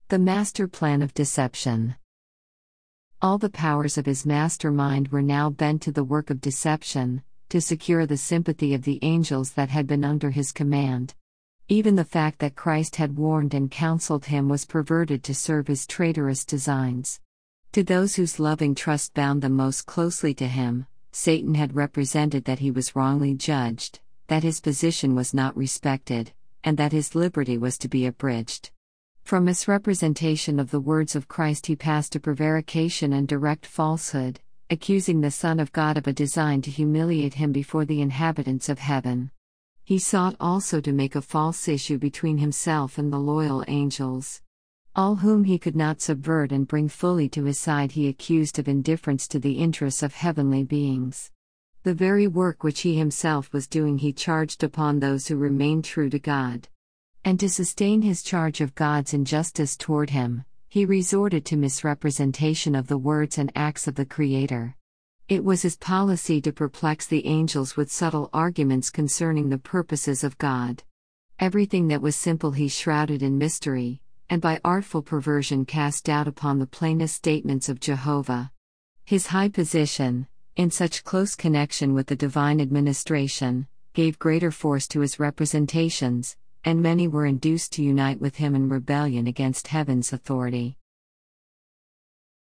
The master plan of deception. All the powers of his mastermind were now bent to the work of deception, to secure the sympathy of the angels that had been under his command. Even the fact that Christ had warned and counseled him was perverted to serve his traitorous designs. To those whose loving trust bound them most closely to him, Satan had represented that he was wrongly judged, that his position was not respected, and that his liberty was to be abridged. From misrepresentation of the words of Christ he passed to prevarication and direct falsehood, accusing the Son of God of a design to humiliate him before the inhabitants of heaven. He sought also to make a false issue between himself and the loyal angels. All whom he could not subvert and bring fully to his side he accused of indifference to the interests of heavenly beings. The very work which he himself was doing he charged upon those who remained true to God. And to sustain his charge of God's injustice toward him, he resorted to misrepresentation of the words and acts of the Creator. It was his policy to perplex the angels with subtle arguments concerning the purposes of God. Everything that was simple he shrouded in mystery, and by artful perversion cast doubt upon the plainest statements of Jehovah. His high position, in such close connection with the divine administration, gave greater force to his representations, and many were induced to unite with him in rebellion against heaven's authority.